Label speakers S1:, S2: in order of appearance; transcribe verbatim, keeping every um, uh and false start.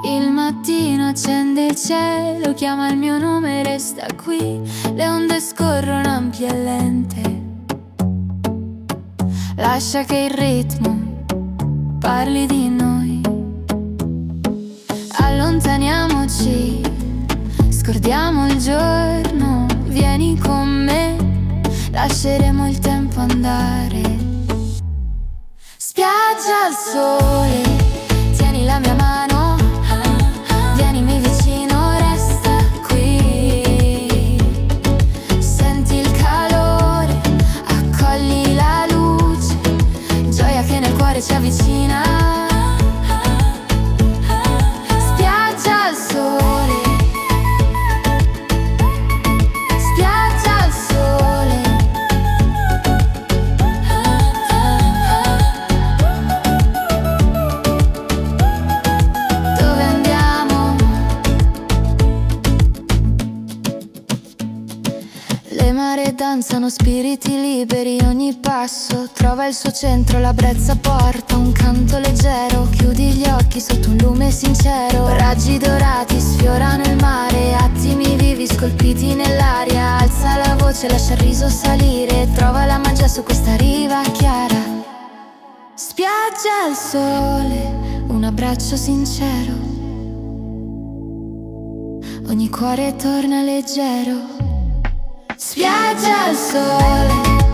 S1: Il mattino accende il cielo, chiama il mio nome, resta qui. Le onde scorrono ampie e lente. Lascia che il ritmo parli di noi. Allontaniamoci, scordiamo il giorno. Vieni con me, lasceremo il tempo andare. Spiaggia al sole, tieni la mia mano, vienimi vicino, resta qui. Senti il calore, accogli la luce, gioia che nel cuore ci avvicina. Spiaggia al sole, spiaggia al sole. Dove andiamo? Le mare danzano, spiriti liberi, ogni passo trova il suo centro, la brezza porta un canto leggero. Chiudi gli occhi sotto un lume sincero, raggi dorati sfiorano il mare, attimi vivi scolpiti nell'aria. Alza la voce, lascia il riso salire, trova la magia su questa riva chiara. Spiaggia al sole, un abbraccio sincero, ogni cuore torna leggero. Spiaggia al sole,